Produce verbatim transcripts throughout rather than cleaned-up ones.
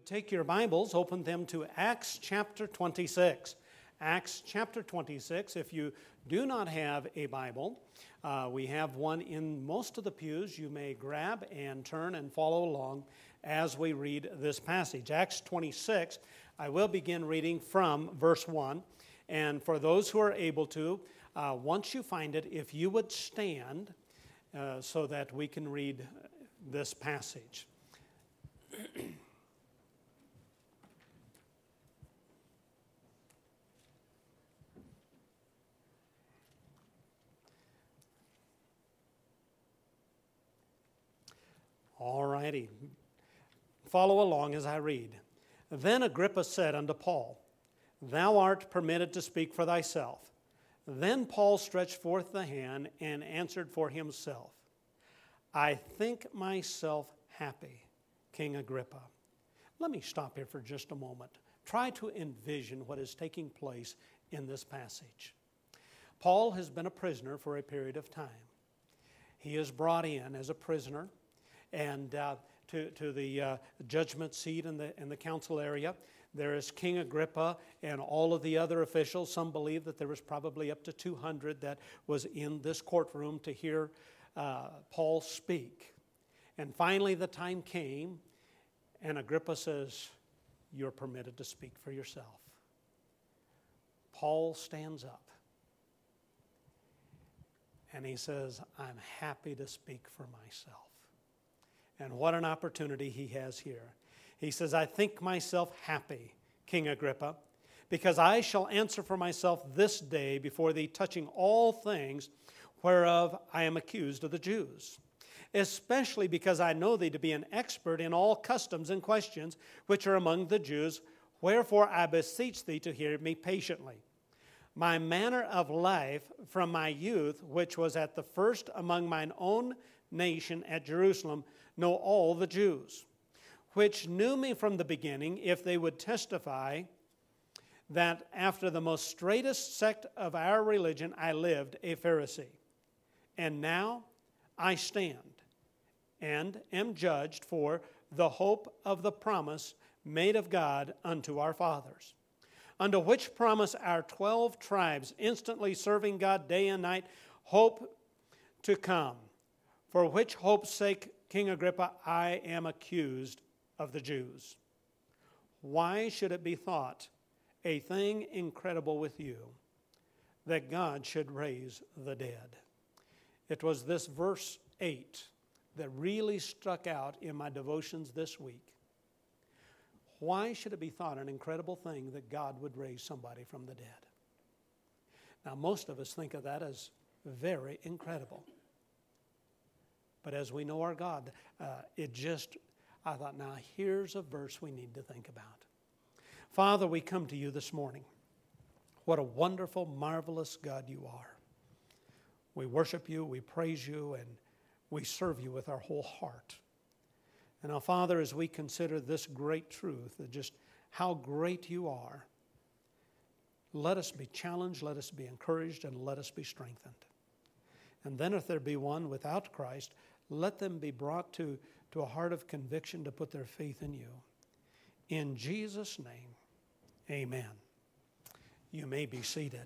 Take your Bibles, open them to Acts chapter twenty-six. Acts chapter twenty-six. If you do not have a Bible, uh, we have one in most of the pews. You may grab and turn and follow along as we read this passage. Acts twenty-six, I will begin reading from verse one. And for those who are able to, uh, once you find it, if you would stand uh, so that we can read this passage. All righty. Follow along as I read. Then Agrippa said unto Paul, Thou art permitted to speak for thyself. Then Paul stretched forth the hand and answered for himself, I think myself happy, King Agrippa. Let me stop here for just a moment. Try to envision what is taking place in this passage. Paul has been a prisoner for a period of time. He is brought in as a prisoner and uh, to, to the uh, judgment seat in the, in the council area. There is King Agrippa and all of the other officials. Some believe that there was probably up to two hundred that was in this courtroom to hear uh, Paul speak. And finally the time came, and Agrippa says, You're permitted to speak for yourself. Paul stands up, and he says, I'm happy to speak for myself. And what an opportunity he has here. He says, I think myself happy, King Agrippa, because I shall answer for myself this day before thee touching all things whereof I am accused of the Jews, especially because I know thee to be an expert in all customs and questions which are among the Jews, wherefore I beseech thee to hear me patiently. My manner of life from my youth, which was at the first among mine own nation at Jerusalem, know all the Jews, which knew me from the beginning, if they would testify that after the most straightest sect of our religion I lived a Pharisee. And now I stand and am judged for the hope of the promise made of God unto our fathers, unto which promise our twelve tribes, instantly serving God day and night, hope to come, for which hope's sake, King Agrippa, I am accused of the Jews. Why should it be thought a thing incredible with you that God should raise the dead? It was this verse eight that really struck out in my devotions this week. Why should it be thought an incredible thing that God would raise somebody from the dead? Now, most of us think of that as very incredible. But as we know our God, uh, it just, I thought, now here's a verse we need to think about. Father, we come to you this morning. What a wonderful, marvelous God you are. We worship you, we praise you, and we serve you with our whole heart. And now, Father, as we consider this great truth, that just how great you are, let us be challenged, let us be encouraged, and let us be strengthened. And then if there be one without Christ, let them be brought to, to a heart of conviction to put their faith in you. In Jesus' name, amen. You may be seated.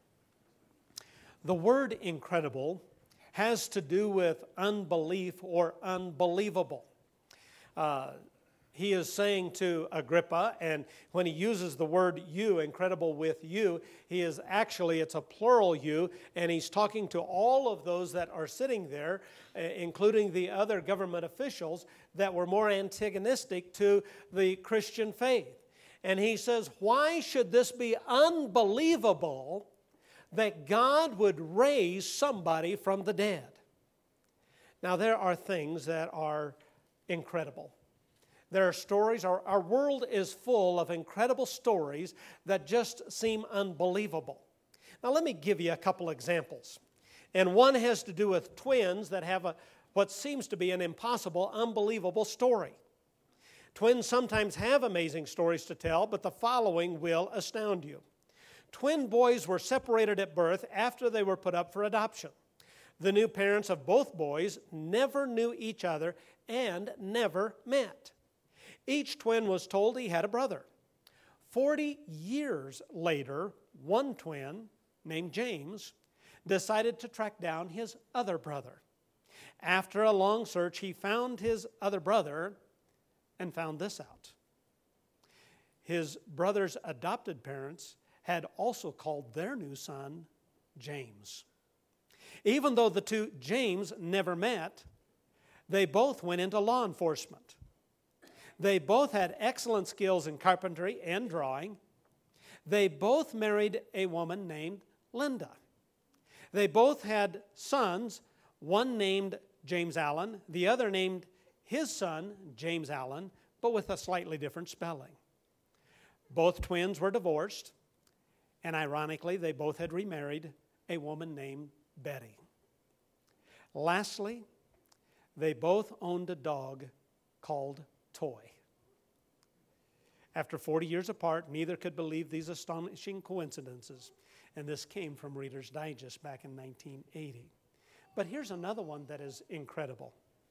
The word incredible has to do with unbelief or unbelievable. Uh, He is saying to Agrippa, and when he uses the word you, incredible with you, he is actually, it's a plural you, and he's talking to all of those that are sitting there, including the other government officials that were more antagonistic to the Christian faith. And he says, why should this be unbelievable that God would raise somebody from the dead? Now, there are things that are incredible. There are stories, our, our world is full of incredible stories that just seem unbelievable. Now let me give you a couple examples. And one has to do with twins that have a, what seems to be an impossible, unbelievable story. Twins sometimes have amazing stories to tell, but the following will astound you. Twin boys were separated at birth after they were put up for adoption. The new parents of both boys never knew each other and never met. Each twin was told he had a brother. Forty years later, one twin, named James, decided to track down his other brother. After a long search, he found his other brother and found this out. His brother's adopted parents had also called their new son James. Even though the two James never met, they both went into law enforcement. They both had excellent skills in carpentry and drawing. They both married a woman named Linda. They both had sons, one named James Allen, the other named his son James Allen, but with a slightly different spelling. Both twins were divorced, and ironically, they both had remarried a woman named Betty. Lastly, they both owned a dog called Toy. After forty years apart, neither could believe these astonishing coincidences, and this came from Reader's Digest back in nineteen eighty. But here's another one that is incredible.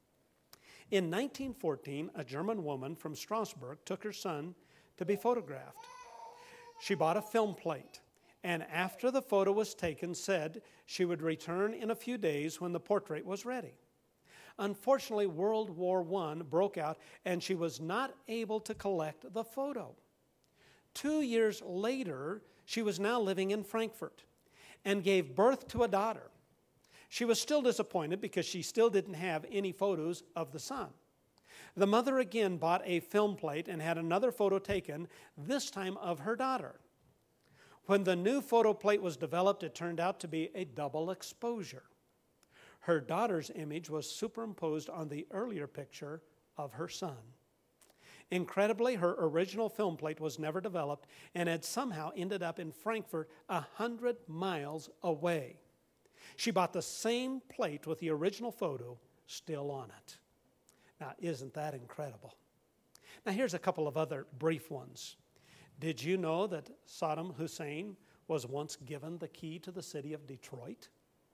In nineteen fourteen, a German woman from Strasbourg took her son to be photographed. She bought a film plate, and after the photo was taken, said she would return in a few days when the portrait was ready. Unfortunately, World War One broke out, and she was not able to collect the photo. Two years later, she was now living in Frankfurt and gave birth to a daughter. She was still disappointed because she still didn't have any photos of the son. The mother again bought a film plate and had another photo taken, this time of her daughter. When the new photo plate was developed, it turned out to be a double exposure. Her daughter's image was superimposed on the earlier picture of her son. Incredibly, her original film plate was never developed and had somehow ended up in Frankfurt, a hundred miles away. She bought the same plate with the original photo still on it. Now, isn't that incredible? Now, here's a couple of other brief ones. Did you know that Saddam Hussein was once given the key to the city of Detroit?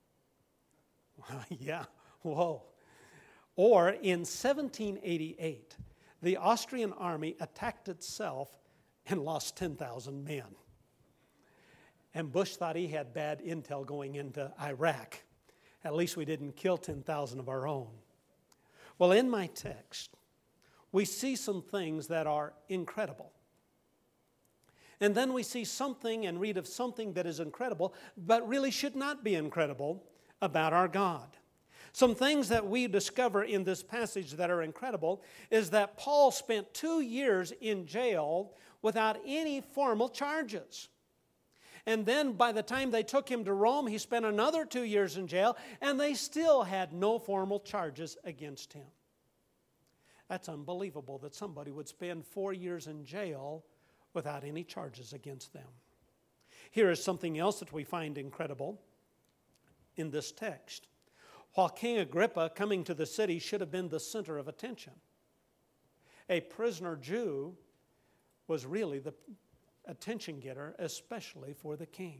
Yeah, whoa. Or in seventeen eighty-eight, the Austrian army attacked itself and lost ten thousand men. And Bush thought he had bad intel going into Iraq. At least we didn't kill ten thousand of our own. Well, in my text, we see some things that are incredible. And then we see something and read of something that is incredible, but really should not be incredible about our God. Some things that we discover in this passage that are incredible is that Paul spent two years in jail without any formal charges. And then by the time they took him to Rome, he spent another two years in jail, and they still had no formal charges against him. That's unbelievable that somebody would spend four years in jail without any charges against them. Here is something else that we find incredible in this text. While King Agrippa coming to the city should have been the center of attention, a prisoner Jew was really the attention getter, especially for the king.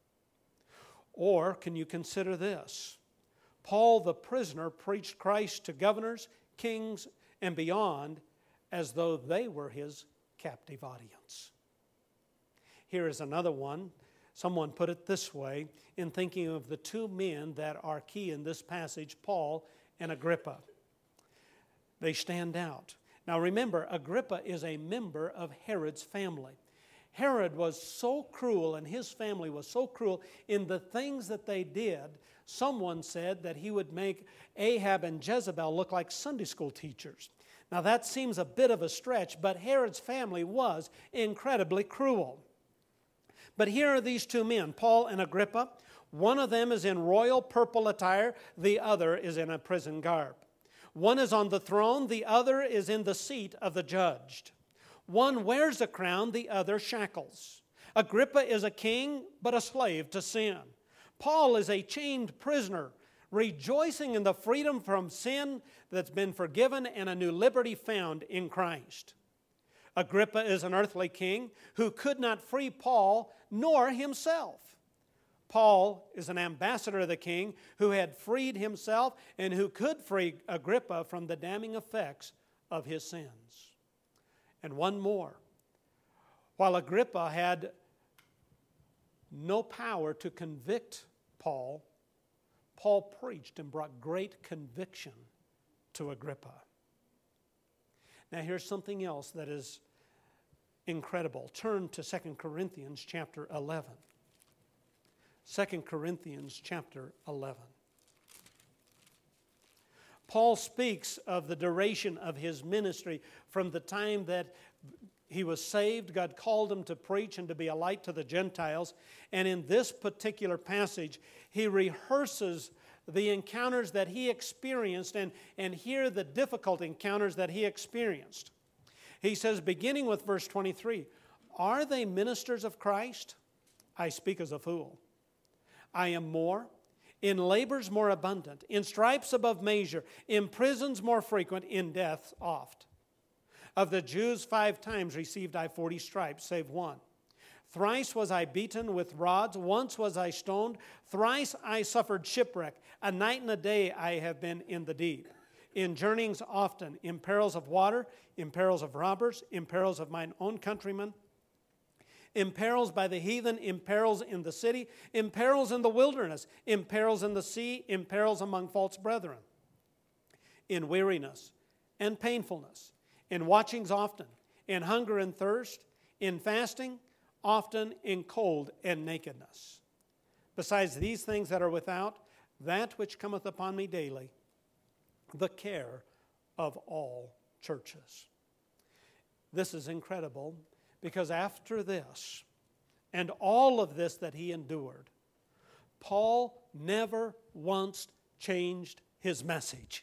Or can you consider this? Paul the prisoner preached Christ to governors, kings, and beyond as though they were his captive audience. Here is another one. Someone put it this way in thinking of the two men that are key in this passage, Paul and Agrippa. They stand out. Now remember, Agrippa is a member of Herod's family. Herod was so cruel, and his family was so cruel in the things that they did. Someone said that he would make Ahab and Jezebel look like Sunday school teachers. Now that seems a bit of a stretch, but Herod's family was incredibly cruel. But here are these two men, Paul and Agrippa. One of them is in royal purple attire, the other is in a prison garb. One is on the throne, the other is in the seat of the judged. One wears a crown, the other shackles. Agrippa is a king, but a slave to sin. Paul is a chained prisoner, rejoicing in the freedom from sin that's been forgiven and a new liberty found in Christ. Agrippa is an earthly king who could not free Paul nor himself. Paul is an ambassador of the king who had freed himself and who could free Agrippa from the damning effects of his sins. And one more. While Agrippa had no power to convict Paul, Paul preached and brought great conviction to Agrippa. Now here's something else that is incredible. Turn to Second Corinthians chapter eleven. Second Corinthians chapter eleven. Paul speaks of the duration of his ministry from the time that he was saved. God called him to preach and to be a light to the Gentiles. And in this particular passage, he rehearses the encounters that he experienced and, and here the difficult encounters that he experienced. He says, beginning with verse twenty-three, "Are they ministers of Christ? I speak as a fool. I am more, in labors more abundant, in stripes above measure, in prisons more frequent, in deaths oft. Of the Jews five times received I forty stripes, save one. Thrice was I beaten with rods, once was I stoned, thrice I suffered shipwreck. A night and a day I have been in the deep. In journeyings often, in perils of water, in perils of robbers, in perils of mine own countrymen, in perils by the heathen, in perils in the city, in perils in the wilderness, in perils in the sea, in perils among false brethren, in weariness and painfulness, in watchings often, in hunger and thirst, in fasting, often in cold and nakedness. Besides these things that are without, that which cometh upon me daily, the care of all churches." This is incredible because after this and all of this that he endured, Paul never once changed his message.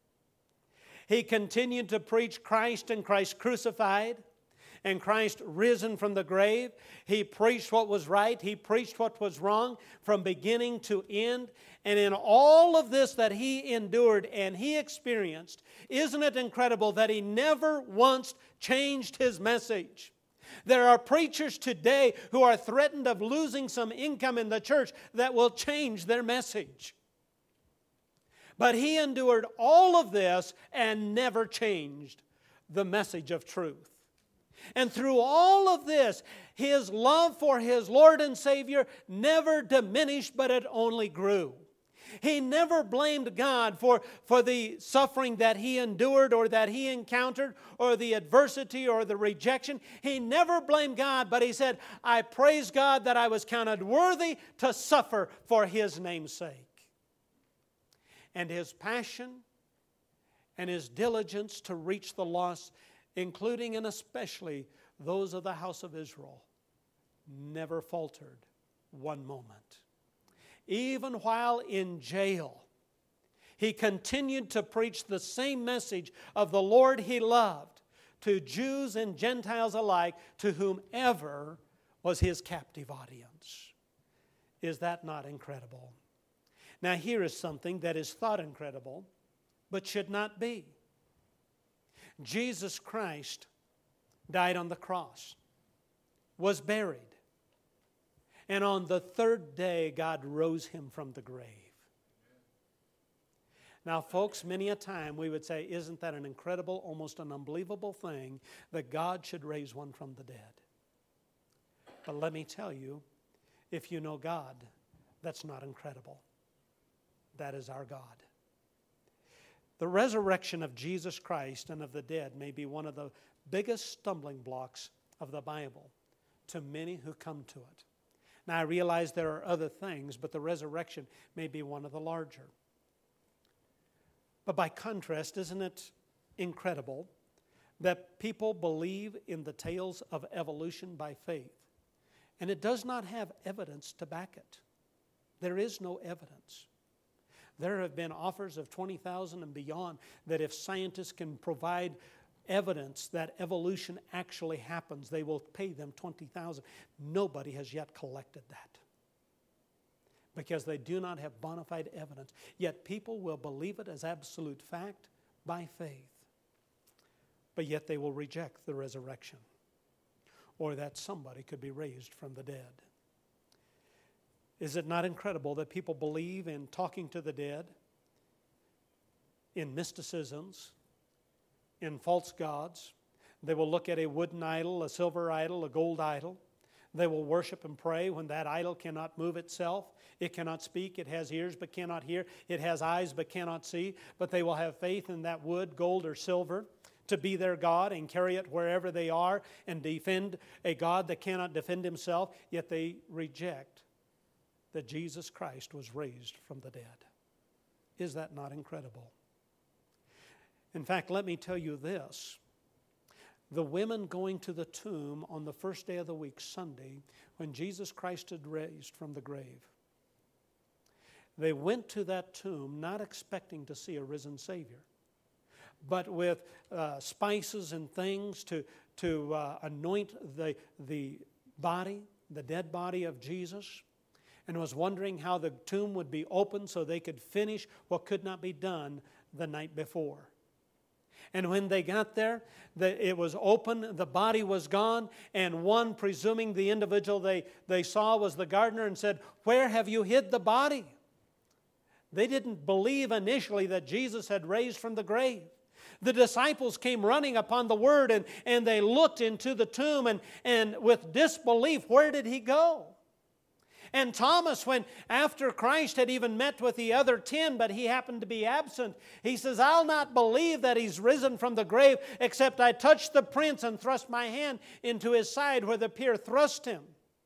He continued to preach Christ and Christ crucified and Christ risen from the grave. He preached what was right. He preached what was wrong from beginning to end. And in all of this that he endured and he experienced, isn't it incredible that he never once changed his message? There are preachers today who are threatened of losing some income in the church that will change their message. But he endured all of this and never changed the message of truth. And through all of this, his love for his Lord and Savior never diminished, but it only grew. He never blamed God for, for the suffering that he endured or that he encountered or the adversity or the rejection. He never blamed God, but he said, "I praise God that I was counted worthy to suffer for his name's sake." And his passion and his diligence to reach the lost, including and especially those of the house of Israel, never faltered one moment. Even while in jail, he continued to preach the same message of the Lord he loved to Jews and Gentiles alike, to whomever was his captive audience. Is that not incredible? Now here is something that is thought incredible, but should not be. Jesus Christ died on the cross, was buried, and on the third day God rose him from the grave. Now, folks, many a time we would say, isn't that an incredible, almost an unbelievable thing that God should raise one from the dead? But let me tell you, if you know God, that's not incredible. That is our God. The resurrection of Jesus Christ and of the dead may be one of the biggest stumbling blocks of the Bible to many who come to it. Now, I realize there are other things, but the resurrection may be one of the larger. But by contrast, isn't it incredible that people believe in the tales of evolution by faith, and it does not have evidence to back it? There is no evidence. There have been offers of twenty thousand and beyond that if scientists can provide evidence that evolution actually happens, they will pay them twenty thousand dollars. Nobody has yet collected that because they do not have bona fide evidence. Yet people will believe it as absolute fact by faith. But yet they will reject the resurrection or that somebody could be raised from the dead. Is it not incredible that people believe in talking to the dead, in mysticisms, in false gods? They will look at a wooden idol, a silver idol, a gold idol. They will worship and pray when that idol cannot move itself. It cannot speak. It has ears but cannot hear. It has eyes but cannot see. But they will have faith in that wood, gold, or silver to be their God and carry it wherever they are and defend a God that cannot defend himself. Yet they reject that Jesus Christ was raised from the dead. Is that not incredible? In fact, let me tell you this. The women going to the tomb on the first day of the week, Sunday, when Jesus Christ had raised from the grave, they went to that tomb not expecting to see a risen Savior, but with uh, spices and things to, to uh, anoint the, the body, the dead body of Jesus, and was wondering how the tomb would be opened so they could finish what could not be done the night before. And when they got there, the, it was open, the body was gone, and one, presuming the individual they, they saw was the gardener, and said, "Where have you hid the body?" They didn't believe initially that Jesus had raised from the grave. The disciples came running upon the word, and, and they looked into the tomb, and, and with disbelief, where did he go? And Thomas, when after Christ had even met with the other ten, but he happened to be absent, he says, "I'll not believe that he's risen from the grave, except I touch the prints and thrust my hand into his side where the piercer thrust him."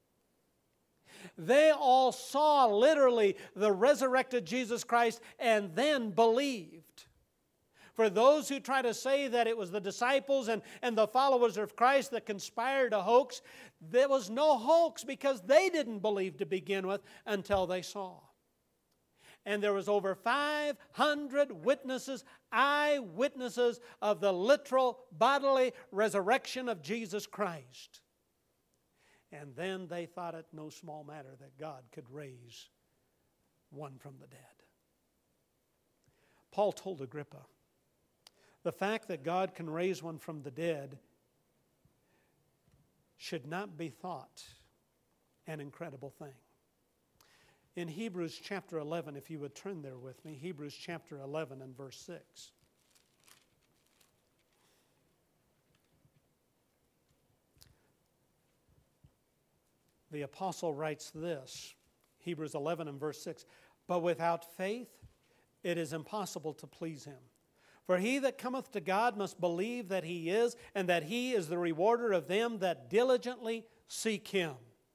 They all saw literally the resurrected Jesus Christ and then believed. For those who try to say that it was the disciples and, and the followers of Christ that conspired a hoax, there was no hoax because they didn't believe to begin with until they saw. And there was over five hundred witnesses, eyewitnesses of the literal bodily resurrection of Jesus Christ. And then they thought it no small matter that God could raise one from the dead. Paul told Agrippa, the fact that God can raise one from the dead should not be thought an incredible thing. In Hebrews chapter eleven, if you would turn there with me, Hebrews chapter eleven and verse six. The apostle writes this, Hebrews eleven and verse six, "But without faith it is impossible to please him. For he that cometh to God must believe that he is, and that he is the rewarder of them that diligently seek him."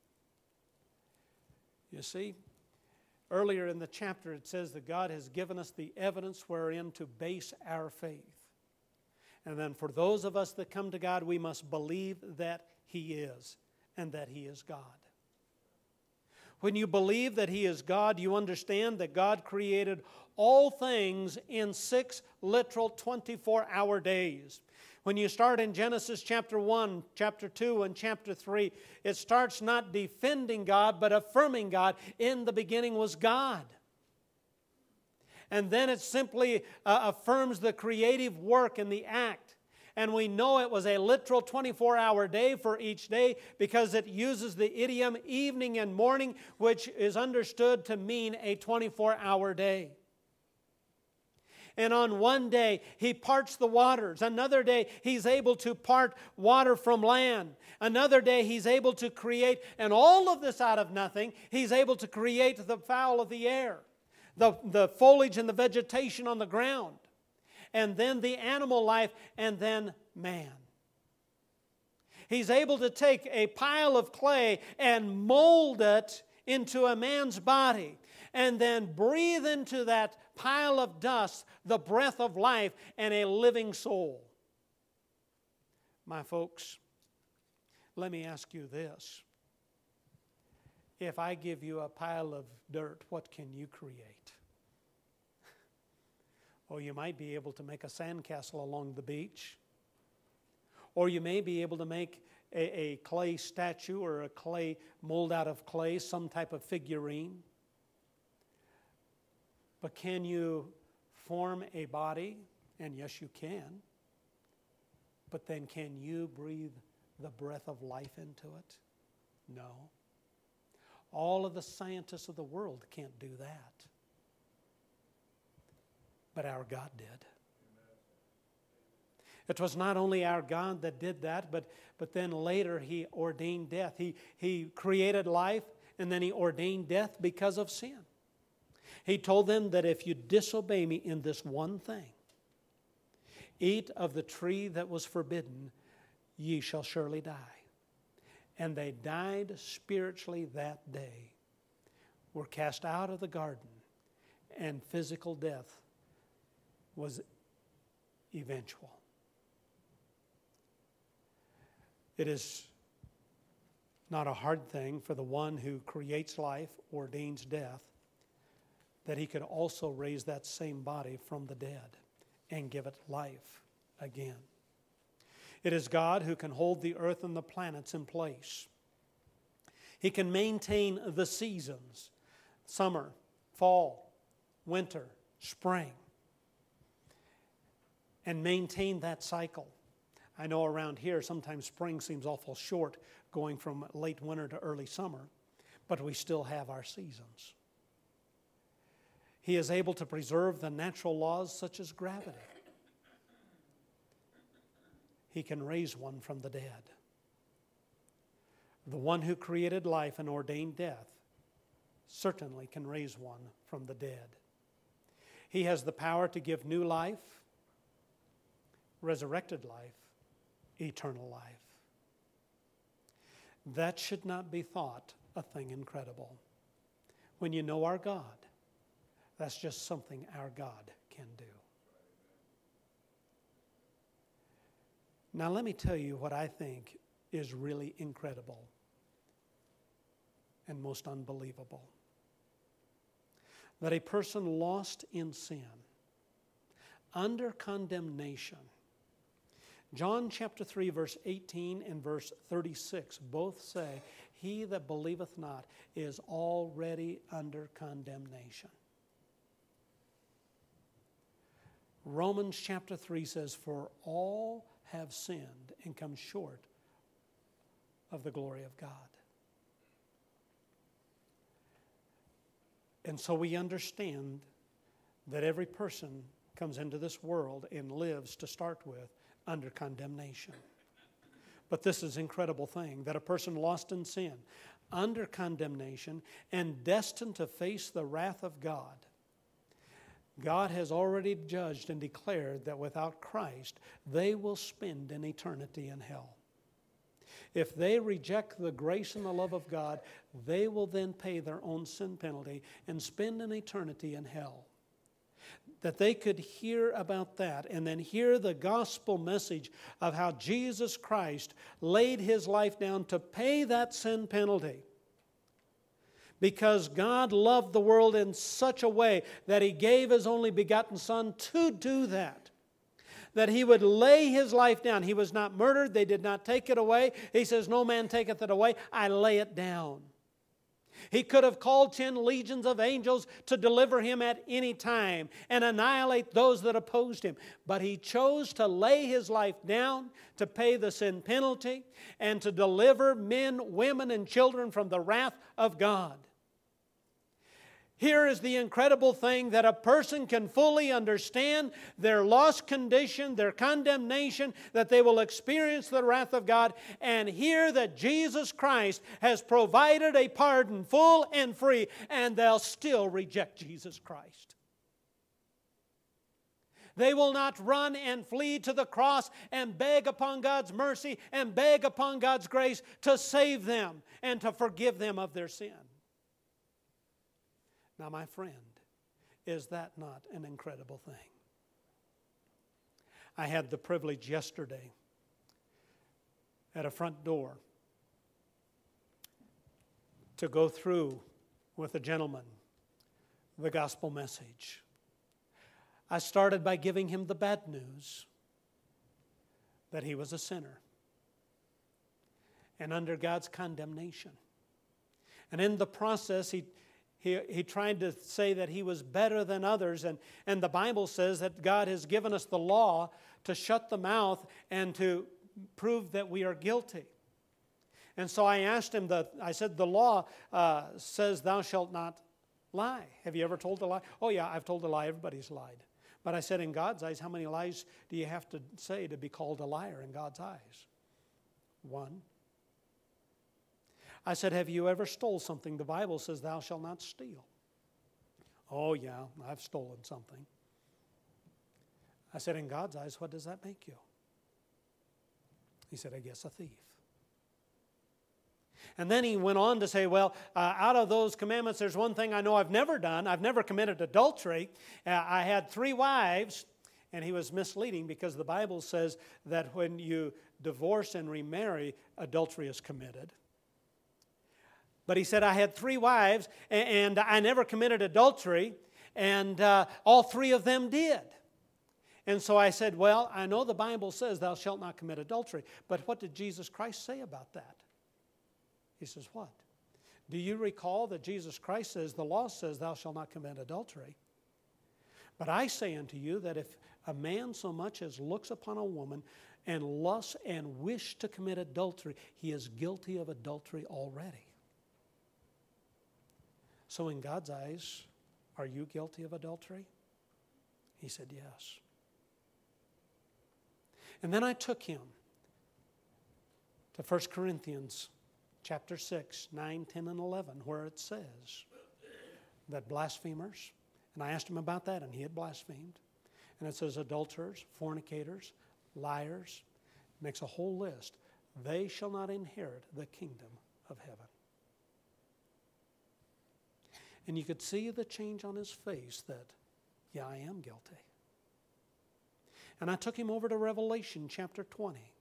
You see, earlier in the chapter it says that God has given us the evidence wherein to base our faith. And then for those of us that come to God, we must believe that he is, and that he is God. When you believe that he is God, you understand that God created all things in six literal twenty-four hour days. When you start in Genesis chapter one, chapter two, and chapter three, it starts not defending God, but affirming God. In the beginning was God. And then it simply uh, affirms the creative work and the act. And we know it was a literal twenty-four hour day for each day because it uses the idiom evening and morning, which is understood to mean a twenty-four hour day. And on one day, he parts the waters. Another day, he's able to part water from land. Another day, he's able to create, and all of this out of nothing, he's able to create the fowl of the air, the, the foliage and the vegetation on the ground, and then the animal life, and then man. He's able to take a pile of clay and mold it into a man's body, and then breathe into that pile of dust the breath of life and a living soul. My folks, let me ask you this. If I give you a pile of dirt, what can you create? Oh, you might be able to make a sandcastle along the beach. Or you may be able to make a, a clay statue or a clay mold out of clay, some type of figurine. But can you form a body? And yes, you can. But then can you breathe the breath of life into it? No. All of the scientists of the world can't do that. But our God did. It was not only our God that did that, but, but then later He ordained death. He, he created life, and then He ordained death because of sin. He told them that if you disobey Me in this one thing, eat of the tree that was forbidden, ye shall surely die. And they died spiritually that day, were cast out of the garden, and physical death was eventual. It is not a hard thing for the one who creates life, ordains death, that He could also raise that same body from the dead and give it life again. It is God who can hold the earth and the planets in place. He can maintain the seasons, summer, fall, winter, spring, and maintain that cycle. I know around here sometimes spring seems awful short, going from late winter to early summer, but we still have our seasons. He is able to preserve the natural laws such as gravity. He can raise one from the dead. The one who created life and ordained death certainly can raise one from the dead. He has the power to give new life, resurrected life, eternal life. That should not be thought a thing incredible. When you know our God, that's just something our God can do. Now let me tell you what I think is really incredible and most unbelievable. That a person lost in sin, under condemnation. John chapter three, verse eighteen and verse thirty-six both say, he that believeth not is already under condemnation. Romans chapter three says, for all have sinned and come short of the glory of God. And so we understand that every person comes into this world and lives to start with under condemnation. But this is an incredible thing, that a person lost in sin, under condemnation, and destined to face the wrath of God. God has already judged and declared that without Christ, they will spend an eternity in hell. If they reject the grace and the love of God, they will then pay their own sin penalty and spend an eternity in hell. That they could hear about that and then hear the gospel message of how Jesus Christ laid His life down to pay that sin penalty. Because God loved the world in such a way that He gave His only begotten Son to do that. That He would lay His life down. He was not murdered. They did not take it away. He says, no man taketh it away. I lay it down. He could have called ten legions of angels to deliver Him at any time and annihilate those that opposed Him. But He chose to lay His life down to pay the sin penalty and to deliver men, women, and children from the wrath of God. Here is the incredible thing, that a person can fully understand their lost condition, their condemnation, that they will experience the wrath of God, and hear that Jesus Christ has provided a pardon full and free, and they'll still reject Jesus Christ. They will not run and flee to the cross and beg upon God's mercy and beg upon God's grace to save them and to forgive them of their sin. Now, my friend, is that not an incredible thing? I had the privilege yesterday at a front door to go through with a gentleman the gospel message. I started by giving him the bad news that he was a sinner and under God's condemnation. And in the process, he He, he tried to say that he was better than others. And, and the Bible says that God has given us the law to shut the mouth and to prove that we are guilty. And so I asked him, the, I said, the law uh, says thou shalt not lie. Have you ever told a lie? Oh yeah, I've told a lie. Everybody's lied. But I said, in God's eyes, how many lies do you have to say to be called a liar in God's eyes? One. I said, have you ever stole something? The Bible says, thou shalt not steal. Oh, yeah, I've stolen something. I said, in God's eyes, what does that make you? He said, I guess a thief. And then he went on to say, well, uh, out of those commandments, there's one thing I know I've never done. I've never committed adultery. Uh, I had three wives, and he was misleading because the Bible says that when you divorce and remarry, adultery is committed. But he said, I had three wives, and, and I never committed adultery, and uh, all three of them did. And so I said, well, I know the Bible says thou shalt not commit adultery, but what did Jesus Christ say about that? He says, what? Do you recall that Jesus Christ says, the law says thou shalt not commit adultery? But I say unto you that if a man so much as looks upon a woman and lusts and wish to commit adultery, he is guilty of adultery already. So in God's eyes, are you guilty of adultery? He said, yes. And then I took him to First Corinthians chapter six, nine, ten, and eleven, where it says that blasphemers, and I asked him about that, and he had blasphemed. And it says adulterers, fornicators, liars, makes a whole list. They shall not inherit the kingdom of heaven. And you could see the change on his face that, yeah, I am guilty. And I took him over to Revelation chapter twenty,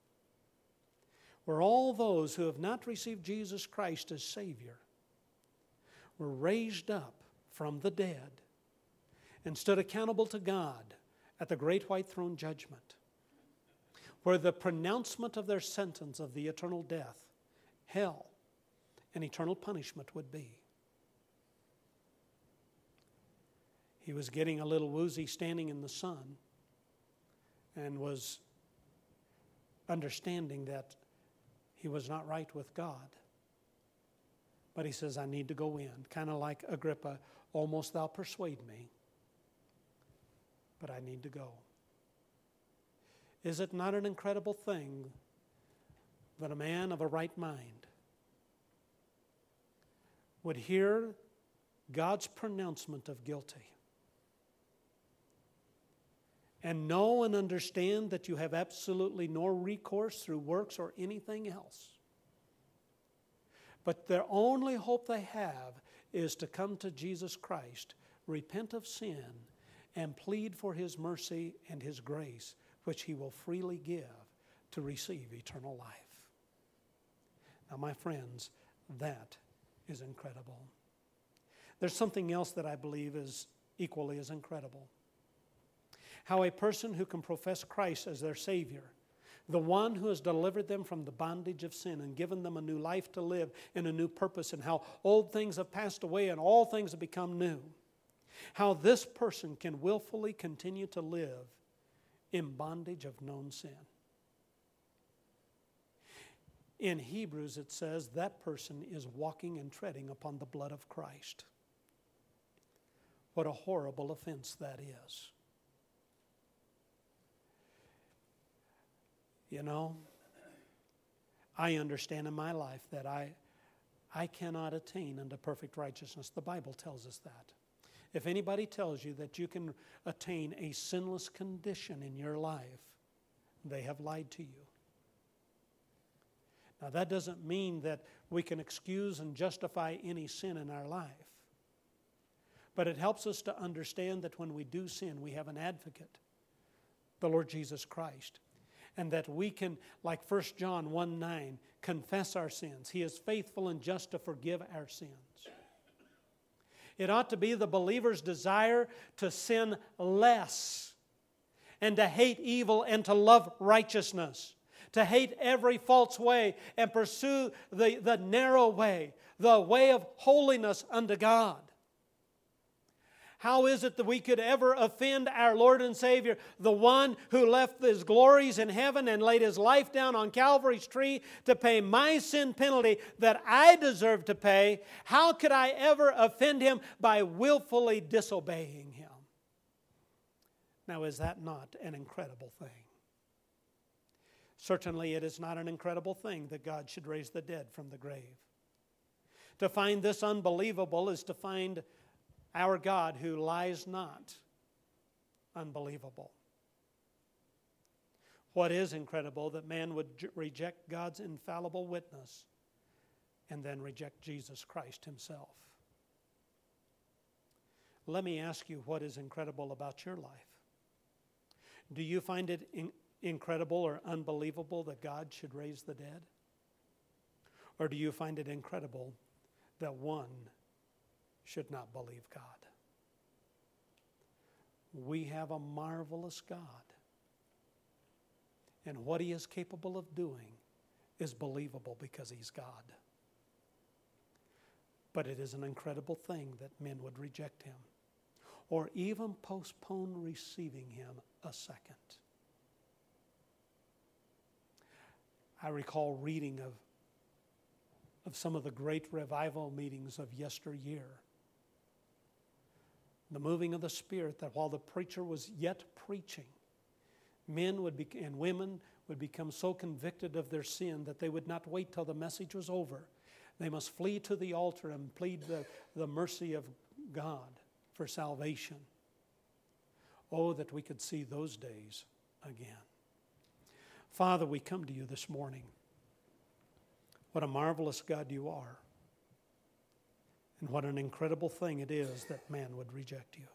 where all those who have not received Jesus Christ as Savior were raised up from the dead and stood accountable to God at the great white throne judgment, where the pronouncement of their sentence of the eternal death, hell, and eternal punishment would be. He was getting a little woozy standing in the sun and was understanding that he was not right with God. But he says, I need to go in. Kind of like Agrippa, almost thou persuade me, but I need to go. Is it not an incredible thing that a man of a right mind would hear God's pronouncement of guilty and know and understand that you have absolutely no recourse through works or anything else, but their only hope they have is to come to Jesus Christ, repent of sin, and plead for His mercy and His grace, which He will freely give to receive eternal life. Now, my friends, that is incredible. There's something else that I believe is equally as incredible. How a person who can profess Christ as their Savior, the one who has delivered them from the bondage of sin and given them a new life to live and a new purpose, and how old things have passed away and all things have become new, how this person can willfully continue to live in bondage of known sin. In Hebrews it says that person is walking and treading upon the blood of Christ. What a horrible offense that is. You know, I understand in my life that I, I cannot attain unto perfect righteousness. The Bible tells us that. If anybody tells you that you can attain a sinless condition in your life, they have lied to you. Now, that doesn't mean that we can excuse and justify any sin in our life. But it helps us to understand that when we do sin, we have an advocate, the Lord Jesus Christ. And that we can, like First John one nine, confess our sins. He is faithful and just to forgive our sins. It ought to be the believer's desire to sin less and to hate evil and to love righteousness, to hate every false way and pursue the, the narrow way, the way of holiness unto God. How is it that we could ever offend our Lord and Savior, the one who left His glories in heaven and laid His life down on Calvary's tree to pay my sin penalty that I deserve to pay? How could I ever offend Him by willfully disobeying Him? Now, is that not an incredible thing? Certainly, it is not an incredible thing that God should raise the dead from the grave. To find this unbelievable is to find our God who lies not unbelievable. What is incredible that man would j- reject God's infallible witness and then reject Jesus Christ himself. Let me ask you, what is incredible about your life? Do you find it in- incredible or unbelievable that God should raise the dead? Or do you find it incredible that one should not believe God? We have a marvelous God. And what he is capable of doing is believable because he's God. But it is an incredible thing that men would reject him or even postpone receiving him a second. I recall reading of, of some of the great revival meetings of yesteryear. The moving of the Spirit, that while the preacher was yet preaching, men would be, and women would become so convicted of their sin that they would not wait till the message was over. They must flee to the altar and plead the, the mercy of God for salvation. Oh, that we could see those days again. Father, we come to you this morning. What a marvelous God you are. And what an incredible thing it is that man would reject you.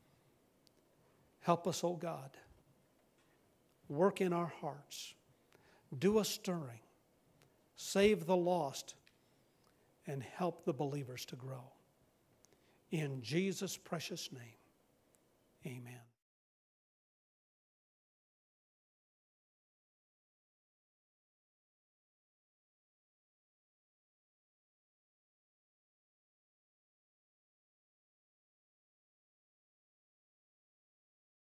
Help us, O God. Work in our hearts. Do a stirring. Save the lost. And help the believers to grow. In Jesus' precious name, amen.